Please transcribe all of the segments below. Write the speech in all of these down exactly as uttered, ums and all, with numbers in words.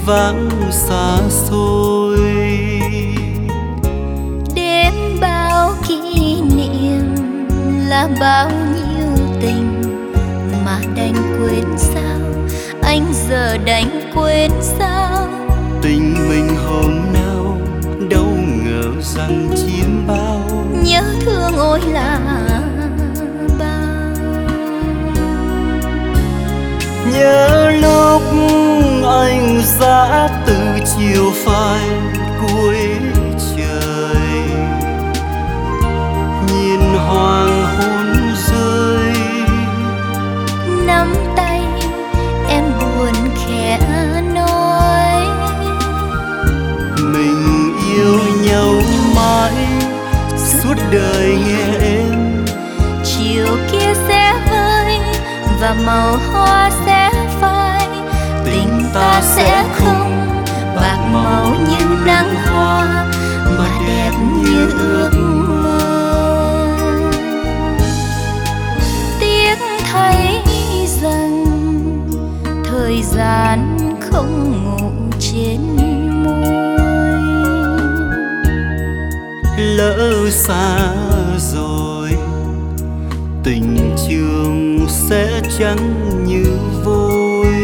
vắng xa xôi. Đêm bao kỷ niệm là bao nhiêu tình mà đành quên sao, anh giờ đành quên sao. Tình mình hôm nào đâu ngờ rằng chim bao, nhớ thương ôi là bao. Nhớ lúc anh dã từ chiều phai cuối trời, nhìn hoàng hôn rơi, nắm tay em buồn khẽ nói mình yêu nhau mãi suốt đời nghe em. chiều kia sẽ vơi và màu hoa sẽ phai, tình ta sẽ không bạc màu như nắng hoa mà đẹp như ước mơ. Tiếc thấy rằng thời gian không ngủ trên môi, lỡ xa rồi tình trường sẽ trắng như vôi.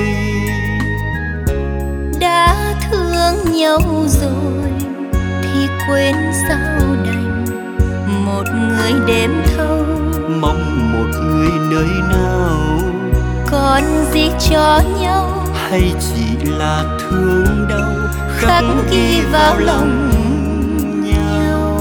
đã thương nhau rồi thì quên sao đành, một người đêm thâu Mong một người nơi nào, còn gì cho nhau, hay chỉ là thương đau khắc ghi vào lòng nhau.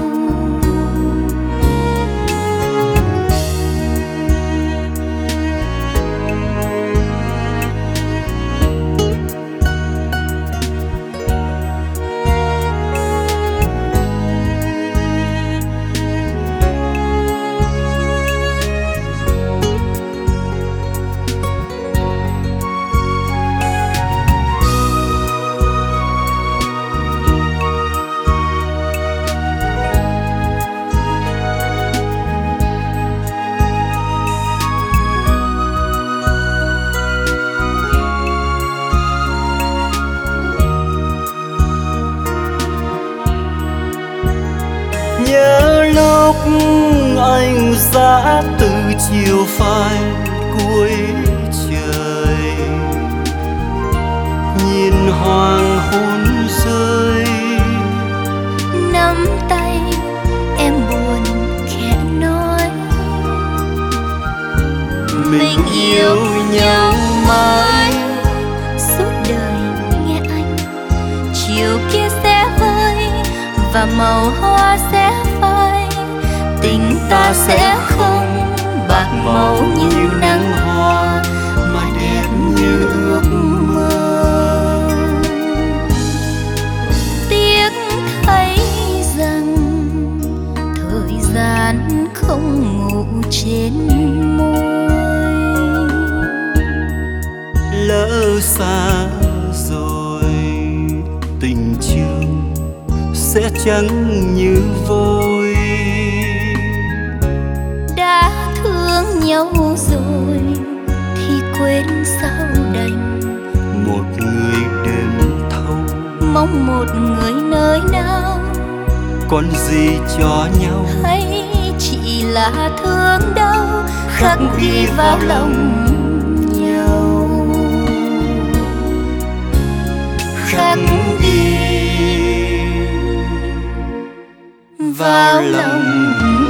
Nhớ lúc anh dã từ chiều phai cuối trời, nhìn hoàng hôn rơi, nắm tay em buồn khẽ nói mình yêu nhau mãi suốt đời nghe anh. Chiều kia sẽ vơi và màu hoa sẽ phai, tình ta sẽ không bạc màu như nắng hoa mà đẹp như ước mơ. Tiếc thấy rằng thời gian không ngủ trên môi, lỡ xa rồi tình trường sẽ trắng như vôi. đã thương nhau rồi thì quên sao đành, Một người đêm thâu mong một người nơi nào, còn gì cho nhau, hay chỉ là thương đau khắc ghi vào lòng nhau, khắc ghi vào lòng